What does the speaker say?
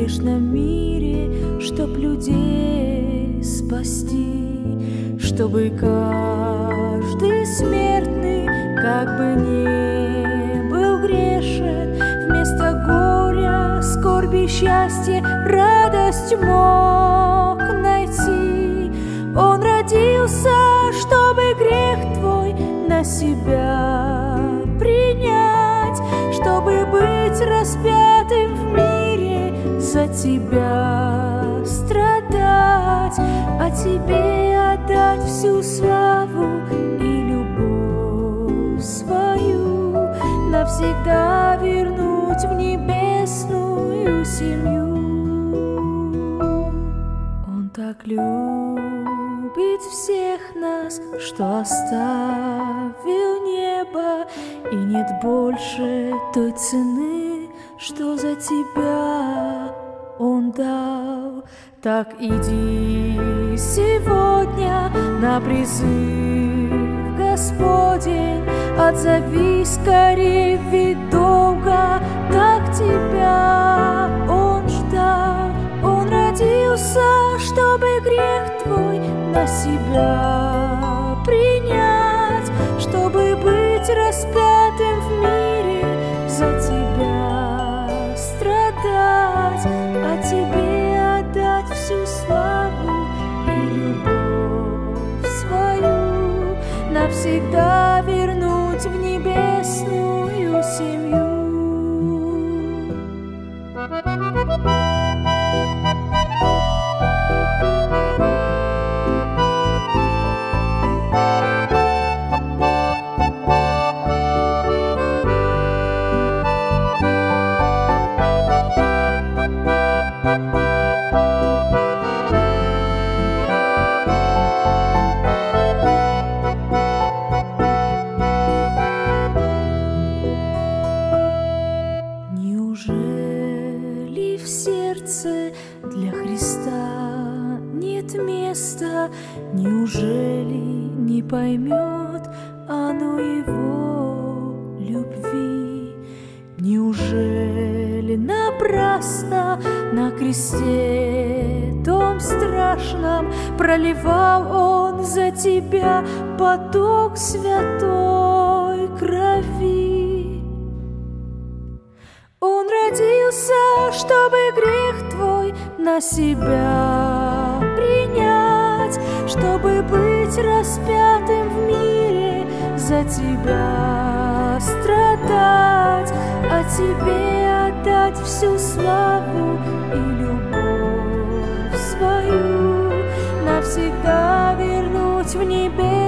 грешном мире, чтоб людей спасти, чтобы каждый смертный, как бы не был грешен, вместо горя, скорби, счастья, радость мог найти. Он родился, чтобы грех твой на себя принять, чтобы быть распятым в мире, за тебя страдать, а тебе отдать всю славу и любовь свою, навсегда вернуть в небесную семью. Он так любит всех нас, что оставил небо, и нет больше той цены, что за тебя Он дал. Так иди сегодня на призыв Господень, отзовись скорей, ведь долго так тебя Он ждал. Он родился, чтобы грех твой на себя принять, чтобы быть распятым в мире, за тебя страдать, а тебе отдать всю славу и любовь свою, навсегда вернуть в небесную семью. Неужели в сердце для Христа нет места? Неужели не поймет оно Его любви? Неужели напрасно на кресте том страшном проливал Он за тебя поток святой крови? Он родился, чтобы грех твой на себя принять, чтобы быть распятым в мире, за тебя страдать, а тебе отдать всю славу и любовь свою, навсегда вернуть в небе